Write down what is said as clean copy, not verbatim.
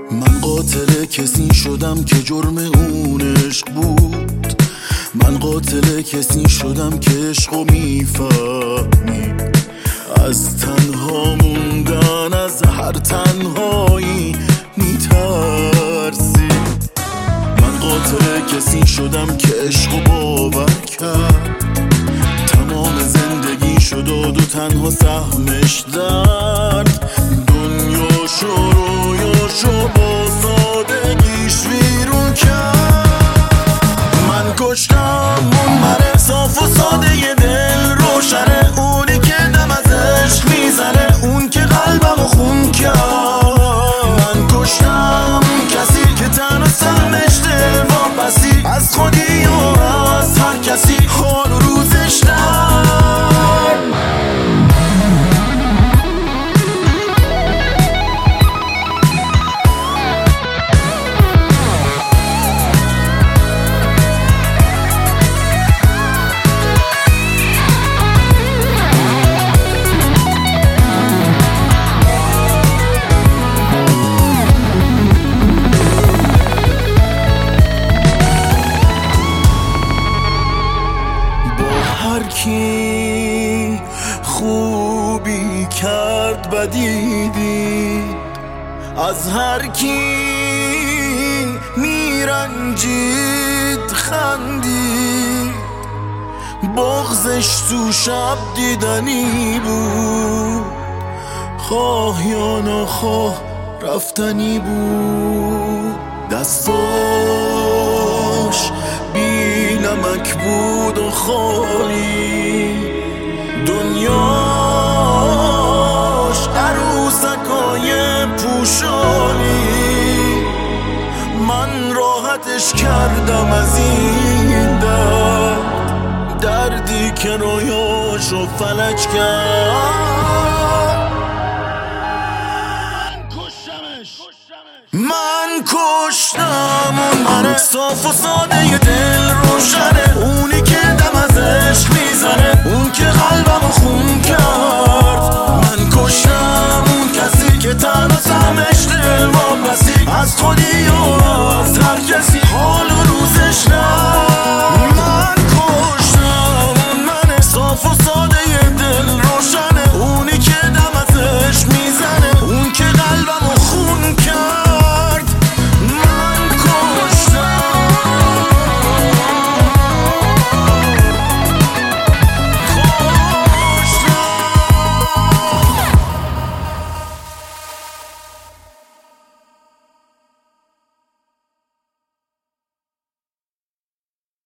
من قاتل کسی شدم که جرم اون عشق بود. من قاتل کسی شدم که عشقو میفهمید. از تنها موندن از هر تنهایی میترسید. من قاتل کسی شدم که عشقو باور کرد. تمام زندگی شد و تنها سهمش درد. دنیاشو رویاشو با سادگیش ویرون کرد. من کشتم اون من صاف و ساده ی دل روشنه، اونی که دم از عشق میزنه، اون که قلبمو خون کرد. من کشتم کسی که تنها سهمش دل واپسی از خودی و از هر کسی حال و روزش در. هر کی خوبی کرد بدی دید، از هر کی میرنجید خندید. بغضش تو شب دیدنی بود، خواه یا نخواه رفتنی بود. دستاش بی نمک بود و خالی، دنیاش عروسکای پوشالی. من راحتش کردم از این درد، دردی که رویاشو فلج کرد. من کشتم اون من صاف و ساده ی دل روشنه، اونی که دم از عشق میزنه، اون که قلبمو خون کرد. من کشتم